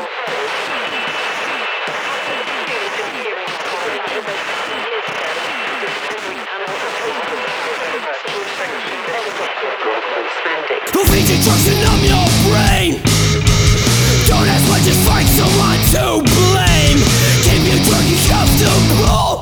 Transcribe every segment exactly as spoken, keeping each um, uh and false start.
Who feeds you drugs and numb your brain? Don't ask why, just find someone to blame. Keep you drunk and comfortable,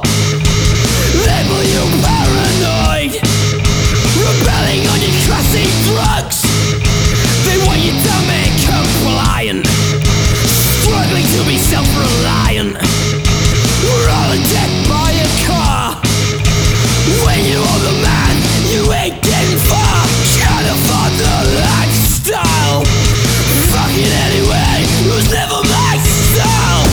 label you paranoid, rebelling on your classy drugs. They want you dumb and compliant, struggling to be self-reliant. We're all in debt by a car. When you are the man, you ain't getting far. Can't afford the lifestyle. Fuck it anyway, it was never my style.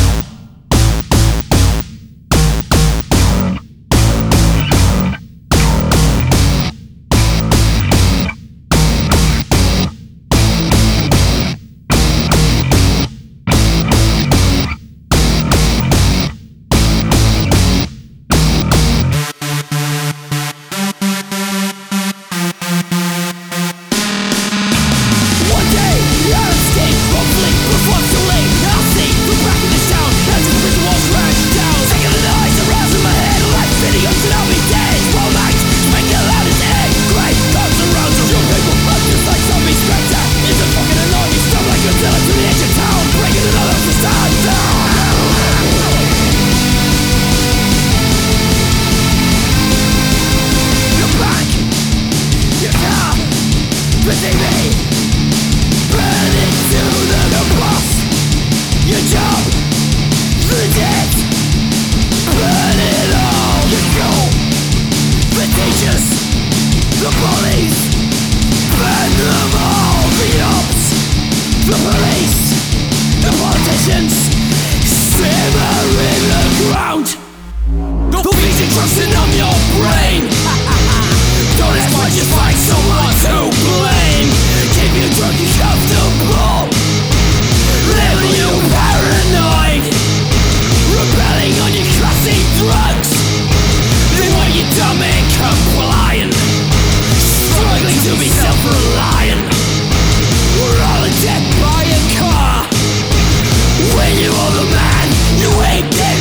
When you are the man, you ain't dead.